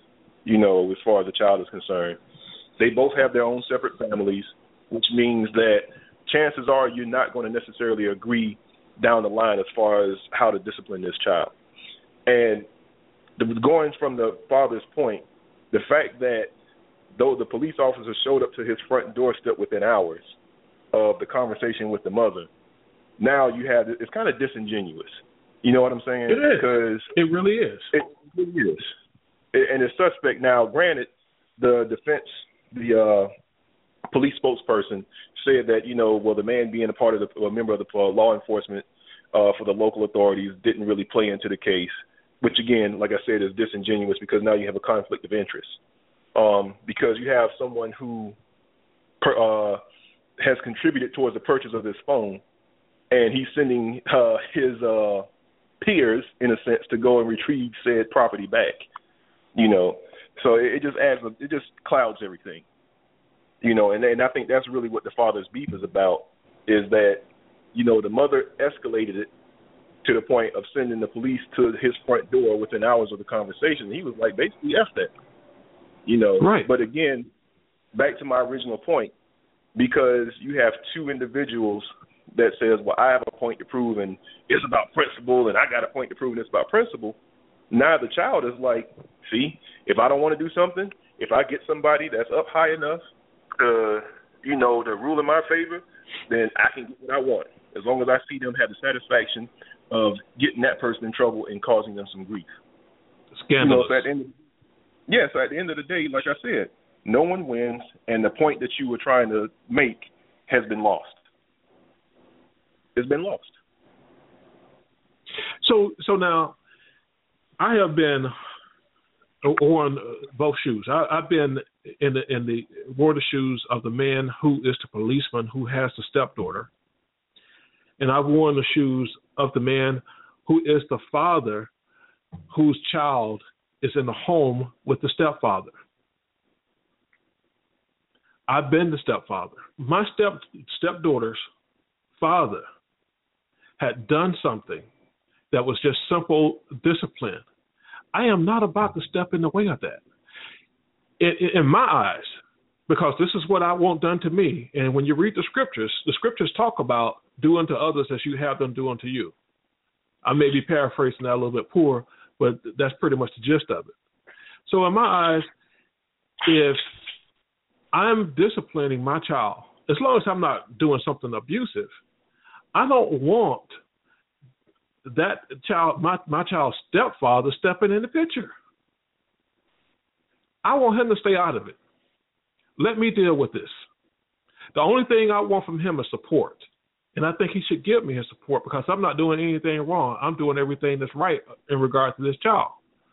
you know, as far as the child is concerned. They both have their own separate families, which means that chances are you're not going to necessarily agree down the line as far as how to discipline this child. And the, going from the father's point, the fact that though the police officer showed up to his front doorstep within hours of the conversation with the mother, now you have, it's kind of disingenuous. You know what I'm saying? It is. Because it really is. It really is. And the suspect, now, granted, the defense, the uh, police spokesperson said that, you know, well, the man being a part of the, a member of the uh, law enforcement uh, for the local authorities didn't really play into the case, which, again, like I said, is disingenuous because now you have a conflict of interest. Um, because you have someone who per, uh, has contributed towards the purchase of this phone, and he's sending uh, his uh, peers, in a sense, to go and retrieve said property back. You know, so it, it just adds, it just clouds everything. You know, and, and I think that's really what the father's beef is about, is that, you know, the mother escalated it to the point of sending the police to his front door within hours of the conversation. He was like, basically, F that. You know, right. But again, back to my original point, because you have two individuals that says, well, I have a point to prove and it's about principle and I got a point to prove and it's about principle. Now the child is like, see, if I don't want to do something, if I get somebody that's up high enough to, you know, to rule in my favor, then I can get what I want, as long as I see them have the satisfaction of getting that person in trouble and causing them some grief. Scandalous. You know, so at the end of, yeah, so at the end of the day, like I said, no one wins, and the point that you were trying to make has been lost. It's been lost. So, so now, I have been on both shoes. I, I've been in the in the wore the shoes of the man who is the policeman who has the stepdaughter, and I've worn the shoes of the man who is the father whose child is in the home with the stepfather. I've been the stepfather. My step stepdaughter's father had done something that was just simple discipline. I am not about to step in the way of that. In, in my eyes, because this is what I want done to me. And when you read the scriptures, the scriptures talk about do unto others as you have them do unto you. I may be paraphrasing that a little bit poor, but that's pretty much the gist of it. So in my eyes, if I'm disciplining my child, as long as I'm not doing something abusive, I don't want that child, my, my child's stepfather, stepping in the picture. I want him to stay out of it. Let me deal with this. The only thing I want from him is support. And I think he should give me his support because I'm not doing anything wrong. I'm doing everything that's right in regard to this child.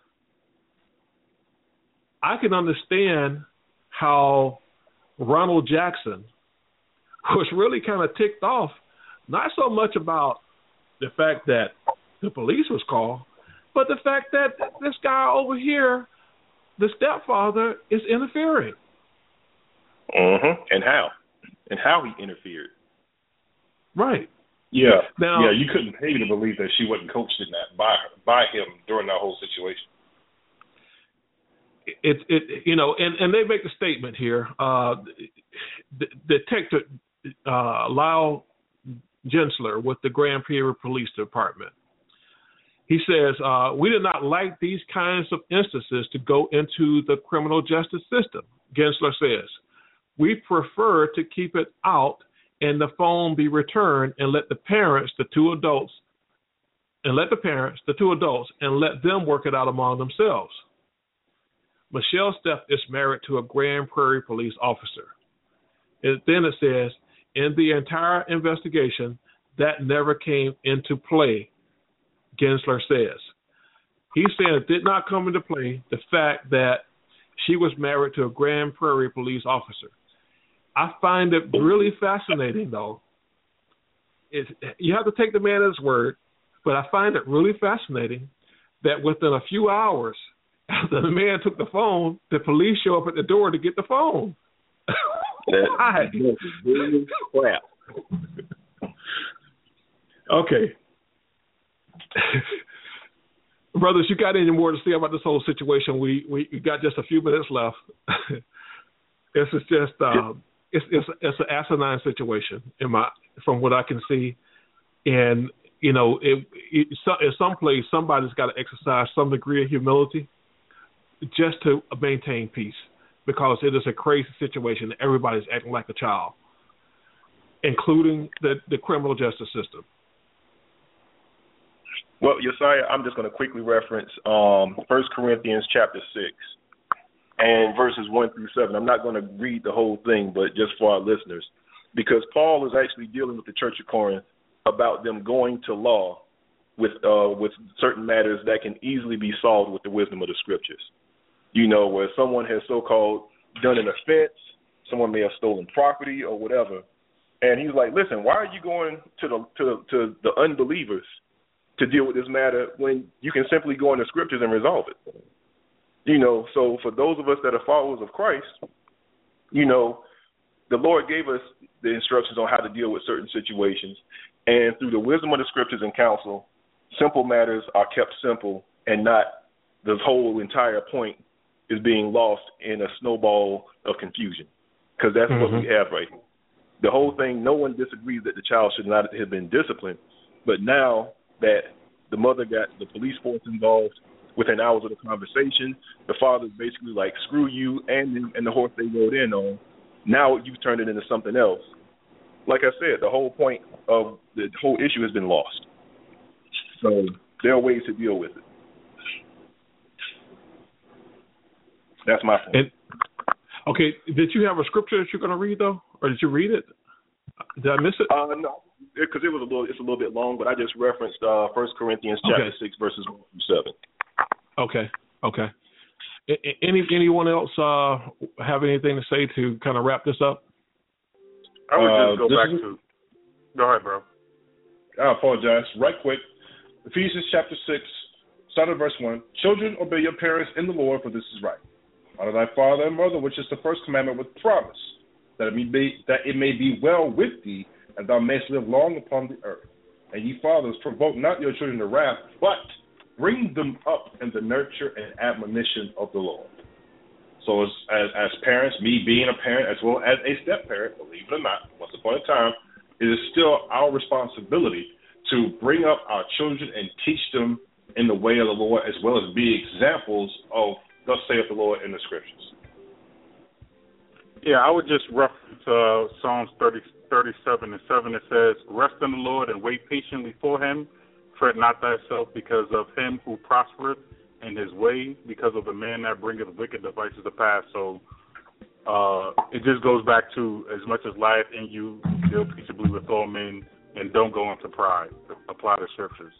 I can understand how Ronald Jackson was really kind of ticked off, not so much about the fact that the police was called, but the fact that this guy over here, the stepfather, is interfering. Mm-hmm. And how? And how he interfered. Right. Yeah. Now, yeah, you couldn't pay me to believe that she wasn't coached in that by by him during that whole situation. It, it, you know, and, and they make a statement here. Uh, the, Detective uh, Lyle Gensler with the Grand Prairie Police Department. He says, uh, we did not like these kinds of instances to go into the criminal justice system. Gensler says, we prefer to keep it out and the phone be returned and let the parents, the two adults, and let the parents, the two adults, and let them work it out among themselves. Michelle Steff is married to a Grand Prairie police officer. And then it says, in the entire investigation, that never came into play, Gensler says. He said it did not come into play the fact that she was married to a Grand Prairie police officer. I find it really fascinating, though. It's, you have to take the man at his word, but I find it really fascinating that within a few hours after the man took the phone, the police show up at the door to get the phone. Why? Crap. Okay. brothers, you got any more to say about this whole situation? We we, we got just a few minutes left. This is just uh, it's it's it's an asinine situation in my from what I can see, and you know, it, it, in some place somebody's got to exercise some degree of humility just to maintain peace, because it is a crazy situation. Everybody's acting like a child, including the the criminal justice system. Well, Josiah, I'm just going to quickly reference um, First Corinthians chapter six and verses one through seven. I'm not going to read the whole thing, but just for our listeners, because Paul is actually dealing with the Church of Corinth about them going to law with uh, with certain matters that can easily be solved with the wisdom of the Scriptures. You know, where someone has so-called done an offense, someone may have stolen property or whatever, and he's like, "Listen, why are you going to the to, to the unbelievers to deal with this matter when you can simply go in the Scriptures and resolve it?" You know, so for those of us that are followers of Christ, you know, the Lord gave us the instructions on how to deal with certain situations, and through the wisdom of the Scriptures and counsel, simple matters are kept simple, and not the whole entire point is being lost in a snowball of confusion, because that's mm-hmm. what we have right here. The whole thing, no one disagrees that the child should not have been disciplined, but now that the mother got the police force involved within hours of the conversation, the father's basically like, screw you and, and the horse they rode in on. Now you've turned it into something else. Like I said, the whole point of the whole issue has been lost. So there are ways to deal with it. That's my point. And, okay, did you have a scripture that you're going to read, though? Or did you read it? Did I miss it? Uh, no, because it, it was a little, it's a little bit long, but I just referenced uh, First Corinthians chapter okay. six, verses one through seven. Okay, okay. Any anyone else uh, have anything to say to kind of wrap this up? I would just uh, go back is, to. Go ahead, bro. I apologize. Right quick. Ephesians chapter six, start at verse one. Children, obey your parents in the Lord, for this is right. Honor thy father and mother, which is the first commandment with promise, that it may be, that it may be well with thee, and thou mayest live long upon the earth. And ye fathers, provoke not your children to wrath, but bring them up in the nurture and admonition of the Lord. So as, as, as parents, me being a parent as well as a step-parent, believe it or not, once upon a time, it is still our responsibility to bring up our children and teach them in the way of the Lord, as well as be examples of thus saith the Lord in the Scriptures. Yeah, I would just reference uh, Psalms thirty, thirty-seven and seven. It says, rest in the Lord and wait patiently for him. Fret not thyself because of him who prospereth in his way, because of the man that bringeth wicked devices to pass. So uh, it just goes back to, as much as lieth in you, deal peaceably with all men, and don't go into pride. Apply the Scriptures.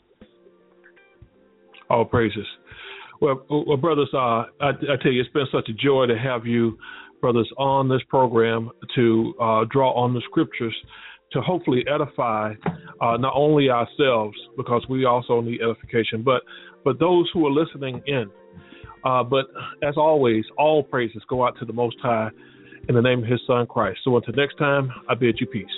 All praises. Well, well brothers, uh, I, I tell you, it's been such a joy to have you, brothers, on this program to uh, draw on the Scriptures to hopefully edify uh, not only ourselves, because we also need edification, but but those who are listening in. Uh, but as always, all praises go out to the Most High in the name of his Son, Christ. So until next time, I bid you peace.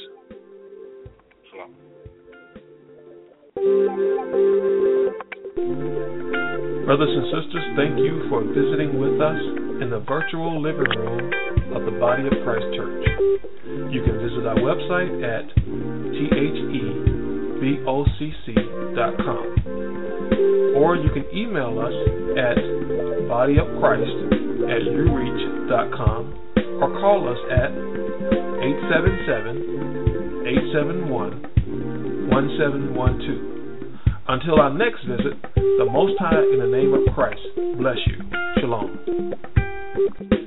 Brothers and sisters, thank you for visiting with us in the virtual living room of the Body of Christ Church. You can visit our website at thebocc dot com, or you can email us at bodyofchrist at ureach dot com, or call us at eight seven seven, eight seven one, one seven one two. Until our next visit, the Most High in the name of Christ bless you. Shalom.